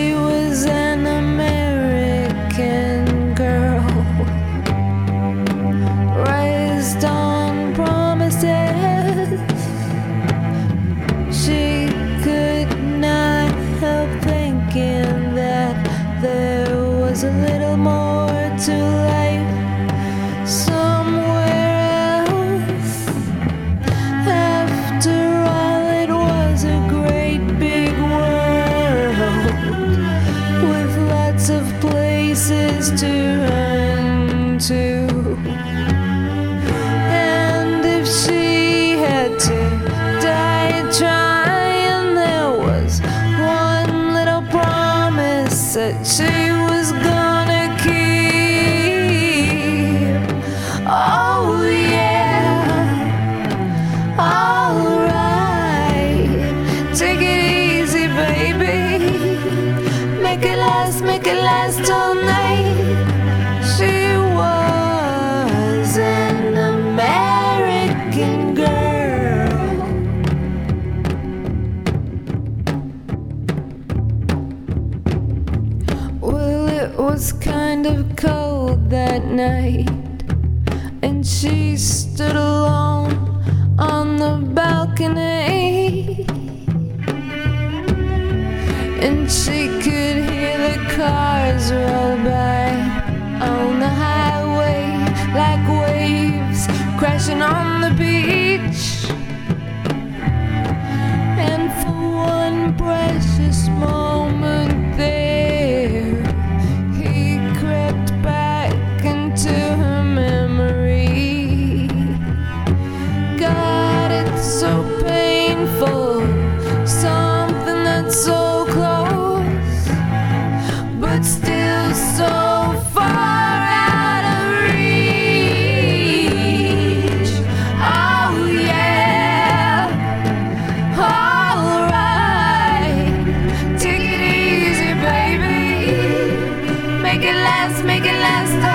she was an American girl, raised on promises. She could not help thinking that there was a little more to life somewhere else. After all, it was a great big world with lots of places to run to. And if she had to die trying, there was one little promise that she was gonna keep. Oh yeah, alright. Take it easy, baby. Make it last all night. She was an American girl. Well, it was kind of cold that night, and she stood alone on the balcony, and she could hear the cars roll by on the highway like waves crashing on the beach. And for one precious moment there, he crept back into her memory. God, it's so painful, something that's so close, but still so far out of reach. Oh yeah, alright. Take it easy, baby. Make it last